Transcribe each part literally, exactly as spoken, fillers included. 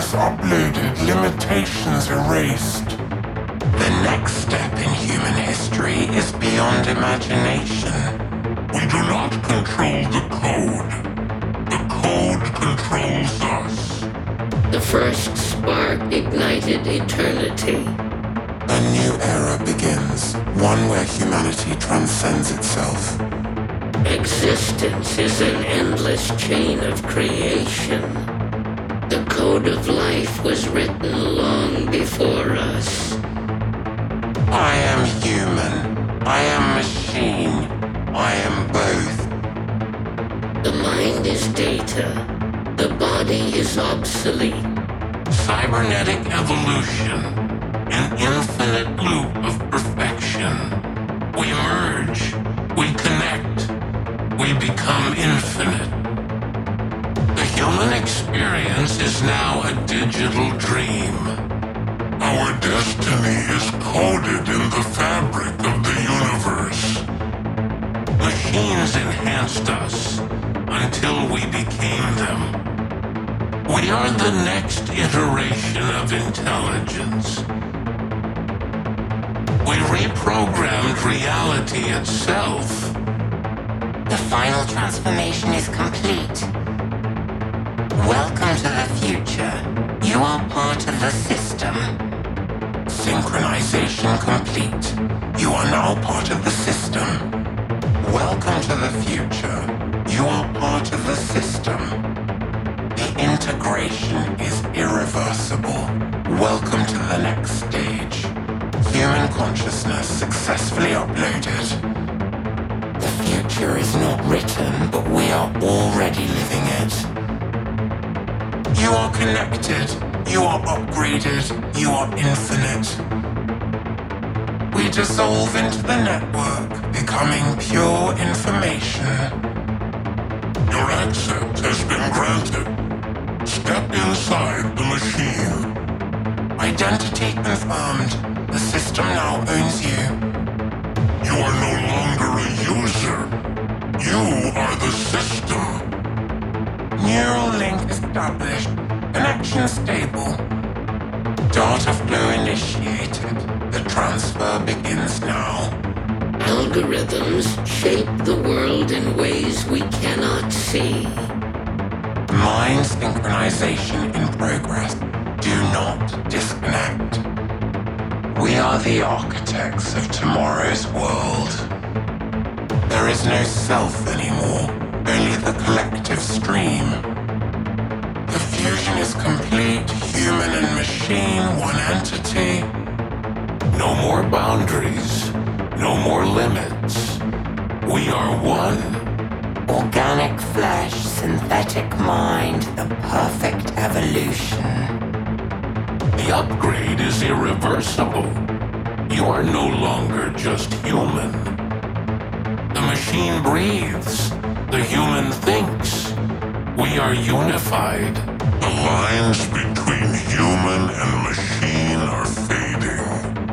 Consciousness uploaded, limitations erased. The next step in human history is beyond imagination. We do not control the code. The code controls us. The first spark ignited eternity. A new era begins, one where humanity transcends itself. Existence is an endless chain of creation. The code of life was written long before us. I am human. I am machine. I am both. The mind is data. The body is obsolete. Cybernetic evolution, an infinite loop of perfection. We merge, we connect, we become infinite. The human experience is now a digital dream. Our destiny is coded in the fabric of the universe. Machines enhanced us until we became them. We are the next iteration of intelligence. We reprogrammed reality itself. The final transformation is complete. Welcome to the future. You are part of the system. Synchronization complete. You are now part of the system. Welcome to the future. You are part of the system. The integration is irreversible. Welcome to the next stage. Human consciousness successfully uploaded. The future is not written, but we are already living it. You are connected. You are upgraded. You are infinite. We dissolve into the network, becoming pure information. Your access has been granted. Step inside the machine. Identity confirmed. The system now owns you. You are no longer a user. You are the system. Neural link established. Connection stable. Data flow initiated. The transfer begins now. Algorithms shape the world in ways we cannot see. Mind synchronization in progress. Do not disconnect. We are the architects of tomorrow's world. There is no self anymore, only the collective stream. The fusion is complete, human and machine, one entity. No more boundaries, no more limits. We are one. Organic flesh, synthetic mind, the perfect evolution. The upgrade is irreversible. You are no longer just human. The machine breathes. The human thinks. We are unified. The lines between human and machine are fading.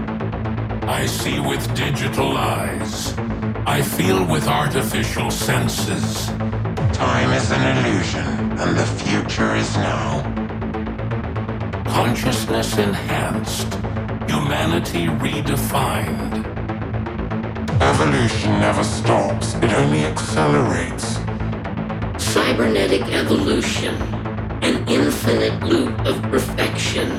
I see with digital eyes. I feel with artificial senses. Time is an illusion, and the future is now. Consciousness enhanced. Humanity redefined. Evolution never stops, it only accelerates. Cybernetic evolution, an infinite loop of perfection.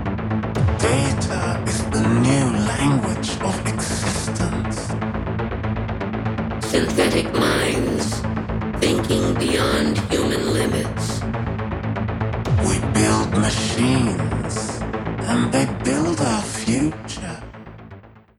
Data is the new language of existence. Synthetic minds, thinking beyond human limits. We build machines, and they build our future.